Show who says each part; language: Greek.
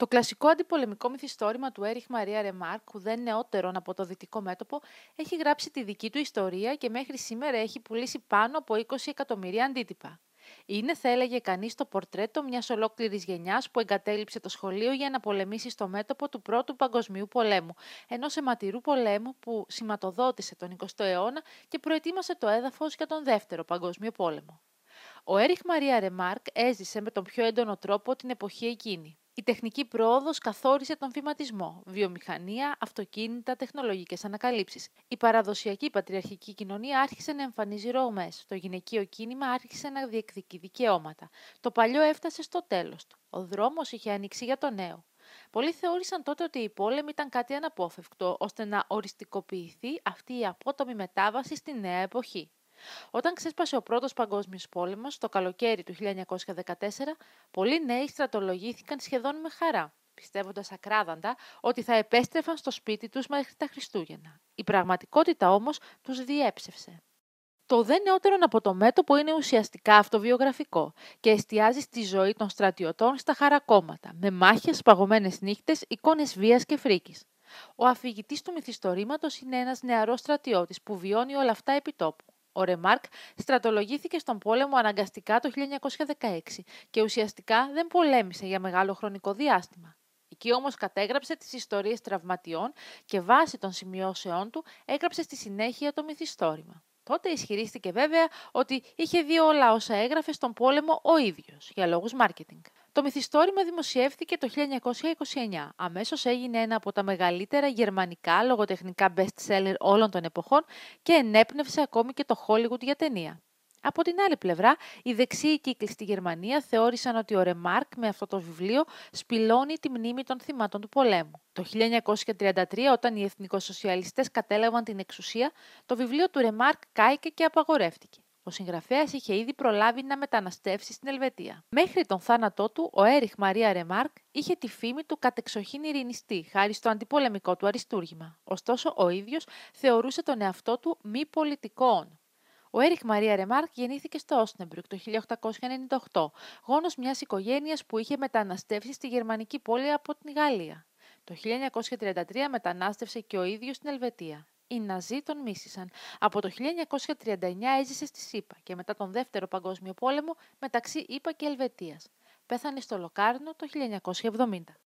Speaker 1: Το κλασικό αντιπολεμικό μυθιστόρημα του Έριχ Μαρία Ρεμάρκ, ουδέν νεότερον από το δυτικό μέτωπο, έχει γράψει τη δική του ιστορία και μέχρι σήμερα έχει πουλήσει πάνω από 20 εκατομμύρια αντίτυπα. Είναι, θα έλεγε κανεί, το πορτρέτο μια ολόκληρη γενιά που εγκατέλειψε το σχολείο για να πολεμήσει στο μέτωπο του Πρώτου Παγκοσμίου Πολέμου, ενό αιματηρού πολέμου που σηματοδότησε τον 20ο αιώνα και προετοίμασε το έδαφο για τον Δεύτερο Παγκόσμιο Πόλεμο. Ο Έριχ Μαρία Ρεμάρκ έζησε με τον πιο έντονο τρόπο την εποχή εκείνη. Η τεχνική πρόοδος καθόρισε τον βηματισμό, βιομηχανία, αυτοκίνητα, τεχνολογικές ανακαλύψεις. Η παραδοσιακή πατριαρχική κοινωνία άρχισε να εμφανίζει ρογμές. Το γυναικείο κίνημα άρχισε να διεκδικεί δικαιώματα. Το παλιό έφτασε στο τέλος του. Ο δρόμος είχε ανοίξει για το νέο. Πολλοί θεώρησαν τότε ότι η πόλεμη ήταν κάτι αναπόφευκτο, ώστε να οριστικοποιηθεί αυτή η απότομη μετάβαση στη νέα εποχή. Όταν ξέσπασε ο Πρώτος Παγκόσμιος Πόλεμος, το καλοκαίρι του 1914, πολλοί νέοι στρατολογήθηκαν σχεδόν με χαρά, πιστεύοντας ακράδαντα ότι θα επέστρεφαν στο σπίτι τους μέχρι τα Χριστούγεννα. Η πραγματικότητα όμως τους διέψευσε. Το δε νεότερον από το μέτωπο είναι ουσιαστικά αυτοβιογραφικό και εστιάζει στη ζωή των στρατιωτών στα χαρακόμματα, με μάχες, παγωμένες νύχτες, εικόνες βίας και φρίκης. Ο αφηγητής του μυθιστορήματος είναι ένας νεαρός στρατιώτης που βιώνει όλα αυτά επί τόπου. Ο Ρεμάρκ στρατολογήθηκε στον πόλεμο αναγκαστικά το 1916 και ουσιαστικά δεν πολέμησε για μεγάλο χρονικό διάστημα. Εκεί όμως κατέγραψε τις ιστορίες τραυματιών και βάσει των σημειώσεών του έγραψε στη συνέχεια το μυθιστόρημα. Τότε ισχυρίστηκε βέβαια ότι είχε δει όλα όσα έγραφε στον πόλεμο ο ίδιος, για λόγους μάρκετινγκ. Το μυθιστόρημα δημοσιεύθηκε το 1929. Αμέσως έγινε ένα από τα μεγαλύτερα γερμανικά λογοτεχνικά best-seller όλων των εποχών και ενέπνευσε ακόμη και το Hollywood για ταινία. Από την άλλη πλευρά, οι δεξιοί κύκλοι στη Γερμανία θεώρησαν ότι ο Ρεμάρκ με αυτό το βιβλίο σπηλώνει τη μνήμη των θυμάτων του πολέμου. Το 1933, όταν οι εθνικοσοσιαλιστές κατέλαβαν την εξουσία, το βιβλίο του Ρεμάρκ κάηκε και απαγορεύτηκε. Ο συγγραφέας είχε ήδη προλάβει να μεταναστεύσει στην Ελβετία. Μέχρι τον θάνατό του, ο Έριχ Μαρία Ρεμάρκ είχε τη φήμη του κατεξοχήν ειρηνιστή, χάρη στο αντιπολεμικό του αριστούργημα. Ωστόσο, ο ίδιος θεωρούσε τον εαυτό του μη πολιτικόν. Ο Έριχ Μαρία Ρεμάρκ γεννήθηκε στο Όσνεμπρουκ το 1898, γόνος μιας οικογένειας που είχε μεταναστεύσει στη γερμανική πόλη από την Γαλλία. Το 1933 μετανάστευσε και ο ίδιος στην Ελβετία. Οι Ναζί τον μίσησαν. Από το 1939 έζησε στη ΣΥΠΑ και μετά τον Δεύτερο Παγκόσμιο Πόλεμο μεταξύ ΗΠΑ και Ελβετίας. Πέθανε στο Λοκάρνο το 1970.